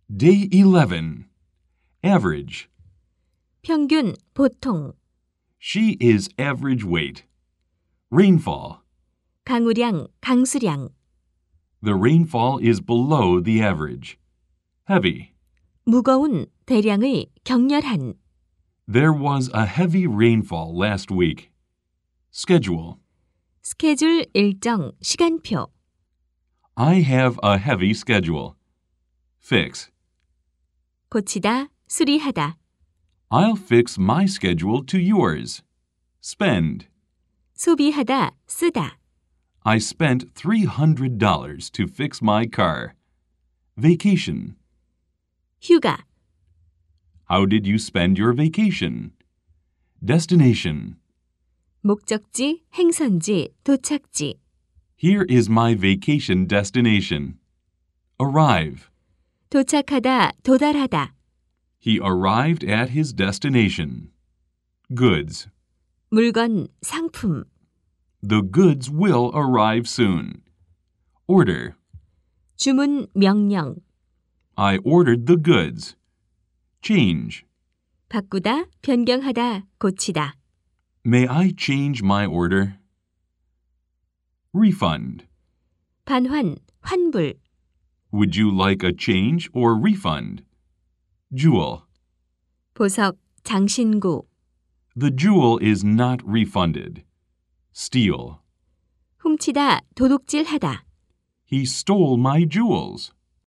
Day 11. Average. 평균, 보통, She is average weight. Rainfall. 강우량, 강수량, The rainfall is below the average. Heavy. 무거운, 대량의, 격렬한, There was a heavy rainfall last week. Schedule. 스케줄 일정, 시간표, I have a heavy schedule. Fix. 고치다, 수리하다, I'll fix my schedule to yours. Spend. 소비하다, 쓰다, I spent $300 to fix my car. Vacation. 휴가, How did you spend your vacation? Destination. 목적지, 행선지, 도착지, Here is my vacation destination. Arrive. 도착하다, 도달하다, He arrived at his destination. Goods. 물건, 상품, The goods will arrive soon. Order. 주문, 명령, I ordered the goods. Change. 바꾸다, 변경하다, 고치다, May I change my order? Refund. 반환, 환불, Would you like a change or refund? Jewel. 보석, 장신구, The jewel is not refunded. Steal. 훔치다, 도둑질하다, He stole my jewels.